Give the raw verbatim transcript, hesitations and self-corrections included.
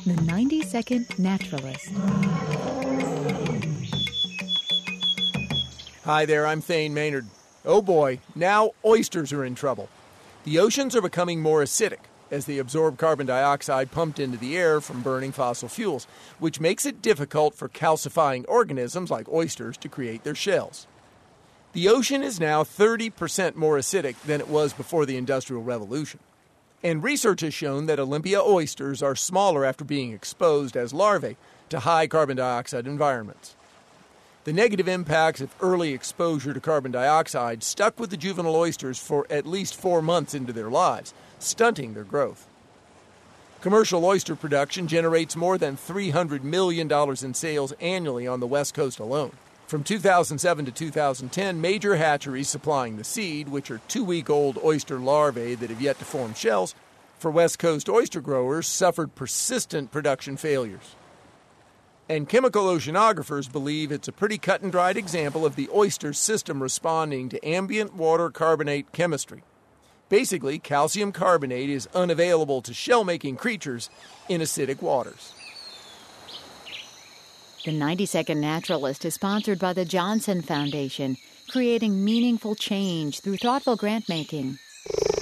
The ninety second Naturalist. Hi there, I'm Thane Maynard. Oh boy, now oysters are in trouble. The oceans are becoming more acidic as they absorb carbon dioxide pumped into the air from burning fossil fuels, which makes it difficult for calcifying organisms like oysters to create their shells. The ocean is now thirty percent more acidic than it was before the Industrial Revolution. And research has shown that Olympia oysters are smaller after being exposed as larvae to high carbon dioxide environments. The negative impacts of early exposure to carbon dioxide stuck with the juvenile oysters for at least four months into their lives, stunting their growth. Commercial oyster production generates more than three hundred million dollars in sales annually on the West Coast alone. From two thousand seven to two thousand ten, major hatcheries supplying the seed, which are two-week-old oyster larvae that have yet to form shells, for West Coast oyster growers suffered persistent production failures. And chemical oceanographers believe it's a pretty cut-and-dried example of the oyster system responding to ambient water carbonate chemistry. Basically, calcium carbonate is unavailable to shell-making creatures in acidic waters. The ninety second Naturalist is sponsored by the Johnson Foundation, creating meaningful change through thoughtful grant-making.